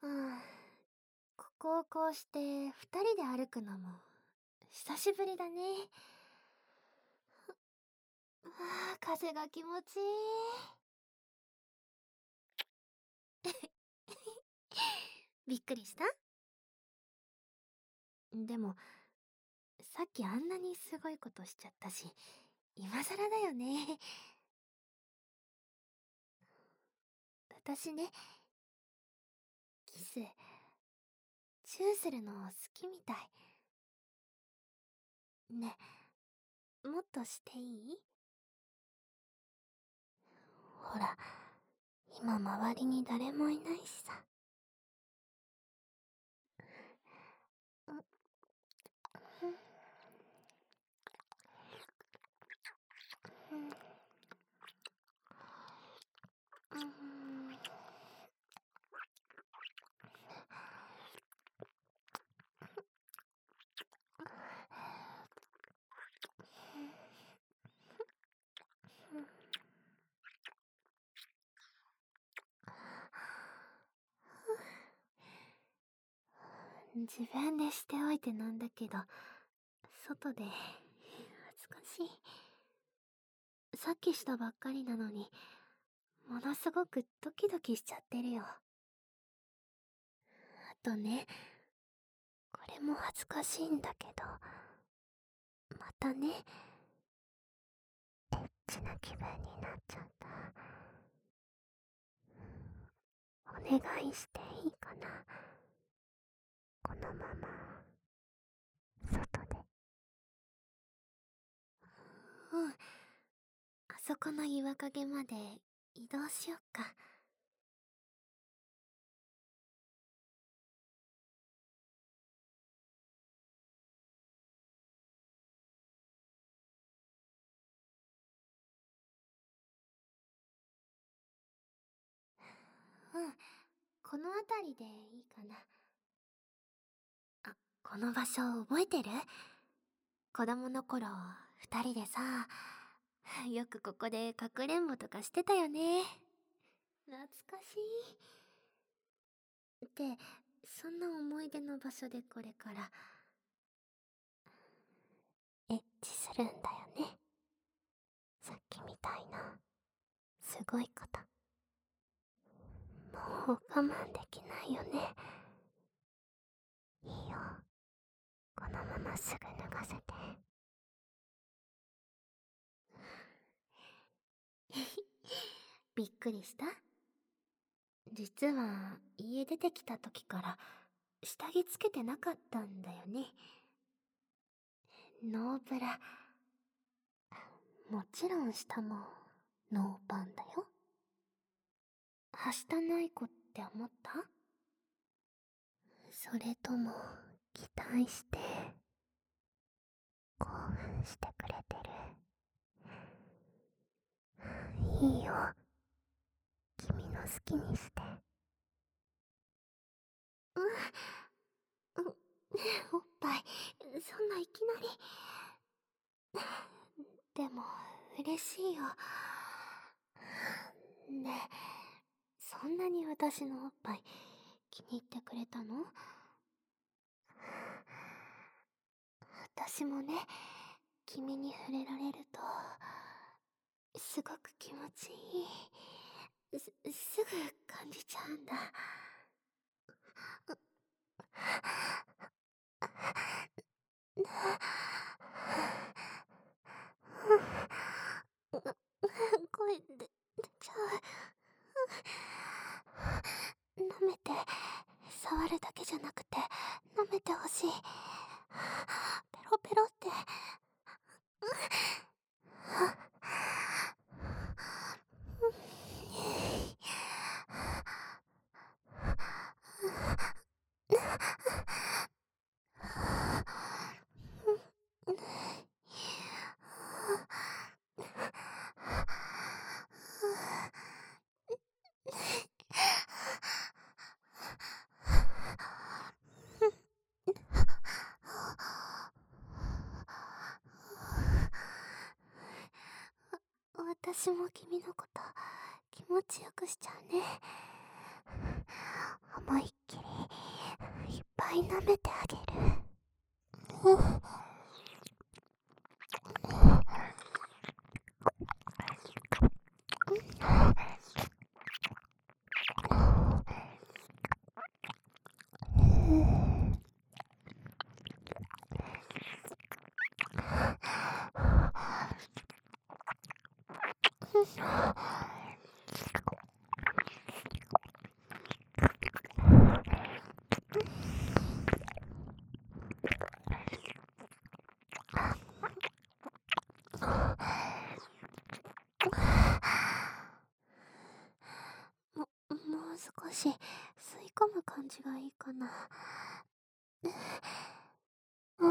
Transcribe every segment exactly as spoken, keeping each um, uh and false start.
うん、ここをこうして二人で歩くのも久しぶりだね。ああ、風が気持ちいい。びっくりした？でも、さっきあんなにすごいことしちゃったし、今更だよね。私ね、キス、チューするの好きみたい。ね、もっとしていい？ほら、今周りに誰もいないしさ。うん、うん、うん、自分でしておいてなんだけど、外で恥ずかしい。さっきしたばっかりなのに、ものすごくドキドキしちゃってるよ。あとね、これも恥ずかしいんだけど、またね、エッチな気分になっちゃった。お願いしていいかな。このまま外で。うん、あそこの岩陰まで移動しよっか。うん、この辺りでいいかな。あ、この場所覚えてる？子供の頃、二人でさ、よくここでかくれんぼとかしてたよね。懐かしい。って、そんな思い出の場所でこれから、エッチするんだよね。さっきみたいな、すごいこと。もう我慢できないよね。いいよ。このまますぐ脱がせて。びっくりした？実は家出てきた時から下着つけてなかったんだよね。ノーブラ。もちろん下もノーパンだよ。はしたない子って思った？それとも期待して興奮してくれてる？いいよ、君の好きにして。うん、うん、おっぱい、そんないきなり。でも嬉しいよ。ねえ、そんなに私のおっぱい気に入ってくれたの？私もね、君に触れられるとすごく気持ちいい。す、すぐ感じちゃうんだ。声で出ちゃう。舐めて、触るだけじゃなくて舐めてほしい。ペロペロって。私も君のこと気持ちよくしちゃうね。 思いっきりいっぱい舐めてあげる。うん。も、もう少し吸い込む感じがいいかな。うん。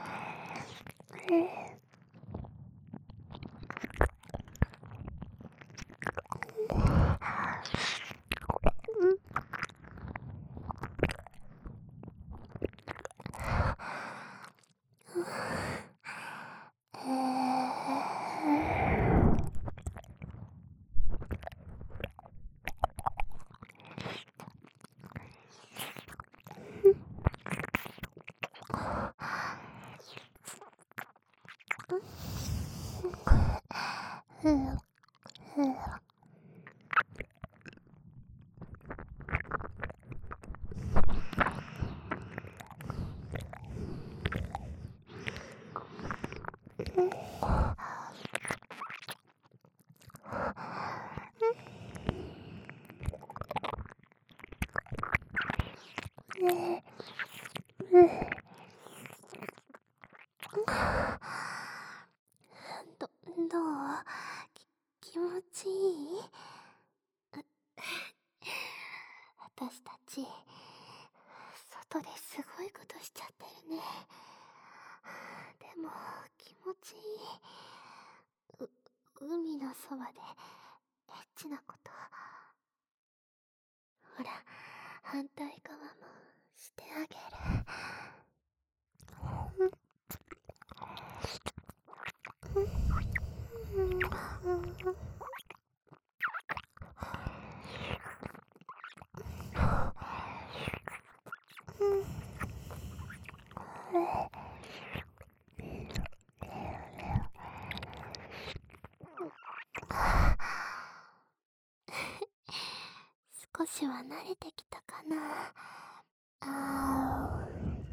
ど、どう？き、気持ちいい？私たち、外ですごいことしちゃってるね。でも、気持ちいい。う、海のそばで、エッチなこと。ほら、反対側もしてあげる。少しは慣れてきたかな。あ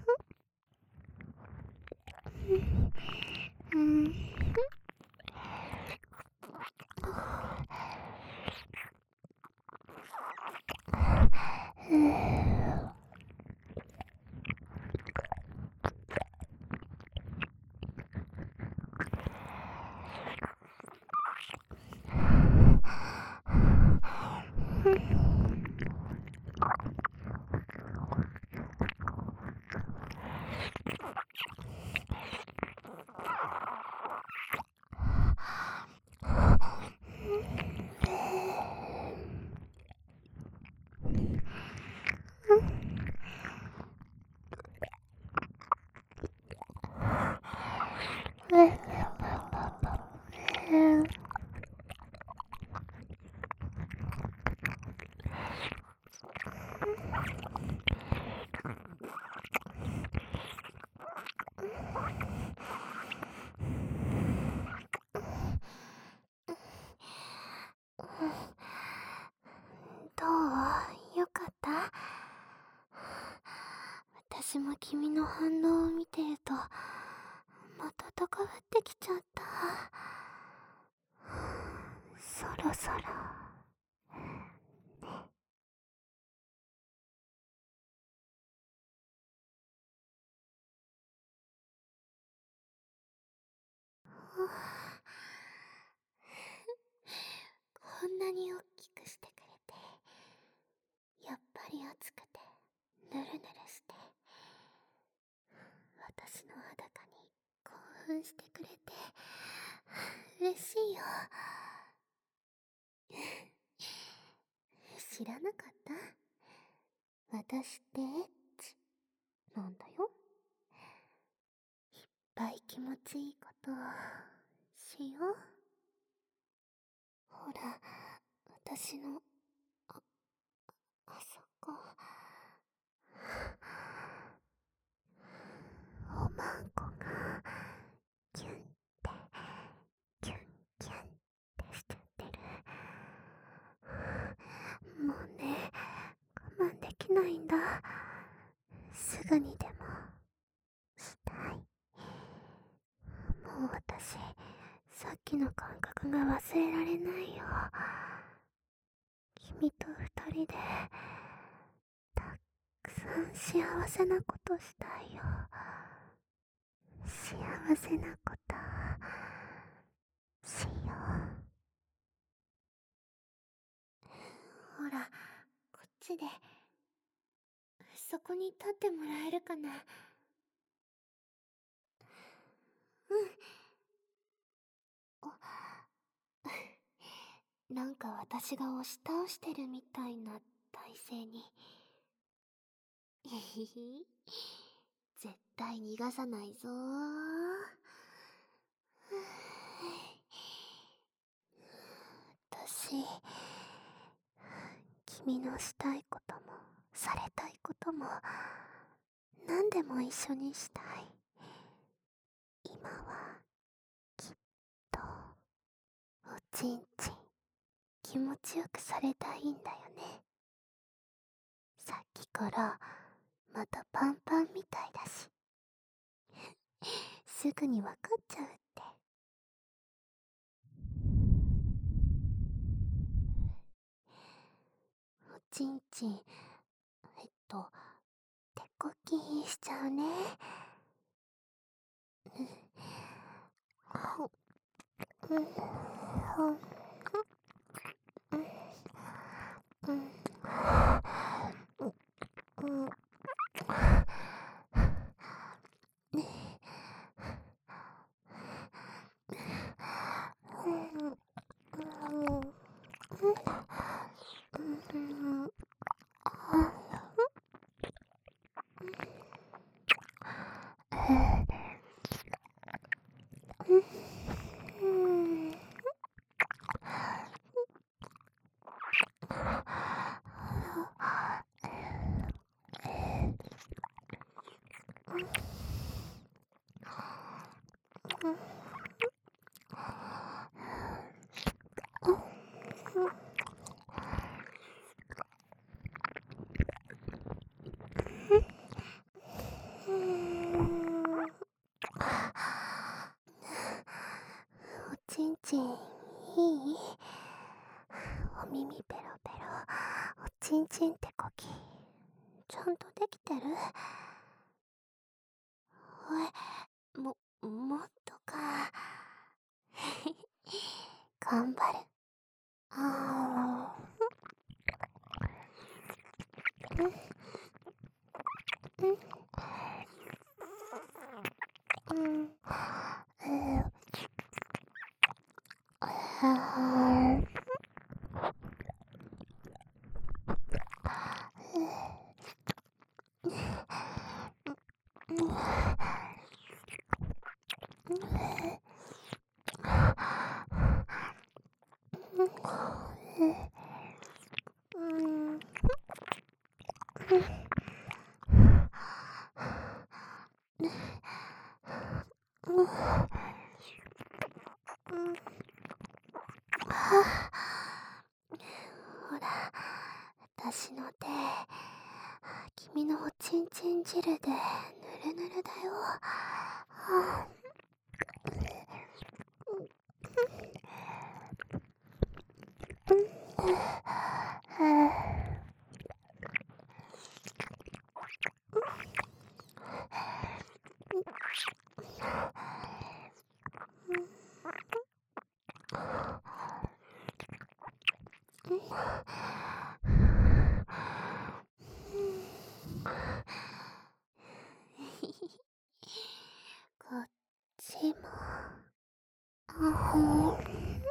ー、うん。どう？よかった？私も君の反応を見てると、また高ぶってきちゃった。そろそろ。こんなに大きくしてくれて、やっぱり暑くて、ぬるぬるして、私の裸に興奮してくれて、嬉しいよ。知らなかった？私ってエッチなんだよ。いっぱい気持ちいいことしよう。ほら、私のあそこ。おまんこがキュンってキュンキュンってしちゃってる。もうね、我慢できないんだ。すぐにでもしたい。もう私、さっきの感覚が忘れられないよ。君と二人でたくさん幸せなことしたいよ。幸せなことしよう。ほら、こっちでそこに立ってもらえるかな。うん。なんか私が押し倒してるみたいな体勢に。えへへ。絶対逃がさないぞー。私、君のしたいこともされたいことも何でも一緒にしたい。今はきっとおちんちん気持ちよくされたいんだよね。さっきからまたパンパンみたいだしすぐにわかっちゃうって。おちんちん、えっと手こきしちゃうね。うんうんうんうんおちんちんいい？お耳ペロペロ、おちんちん手こきちゃんとできてる？おい、も、もっとか。頑張る。あー。うん。うん。うん。えー、あー。ほら、私の手、君のおちんちん汁でぬるぬるだよ。はあ、こっちも。あ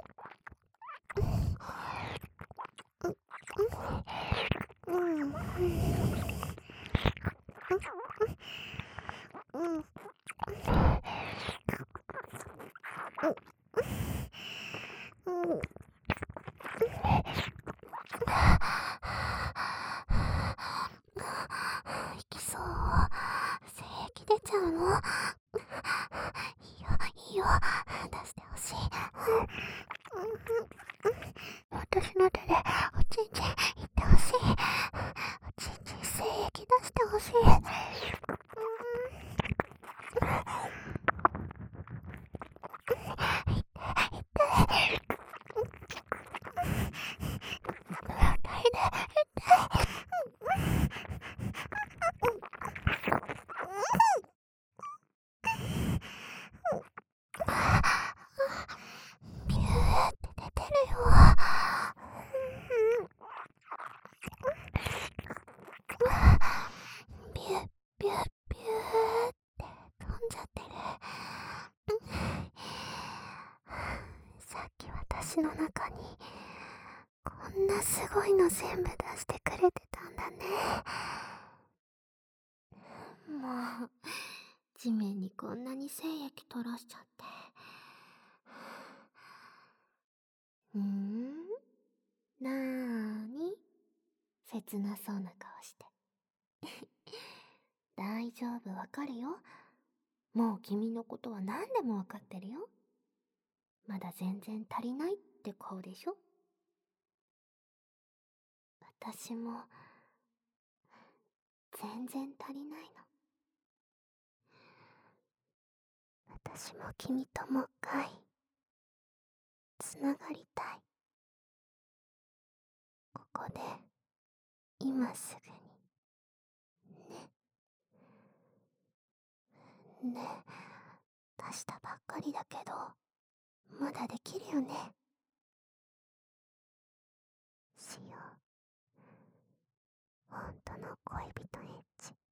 ー。うん。うん。うん。 ちゃうの？いいよ、いいよ、出してほしい。私の手でおちんちんいってほしい。おちんちん精液出してほしい。ビューって出てるよ。ビュービュービューって飛んじゃってる。さっき私の中にこんなすごいの全部出してくれてたんだね。もう地面にこんなに精液取らしちゃって。んーなーに切なそうな顔して。大丈夫、わかるよ。もう君のことは何でもわかってるよ。まだ全然足りないって顔でしょ。私も全然足りないの。私も君ともう一回つながりたい。ここで今すぐにね。ねえ、出したばっかりだけどまだできるよね。しよう。本当の恋人エッチ。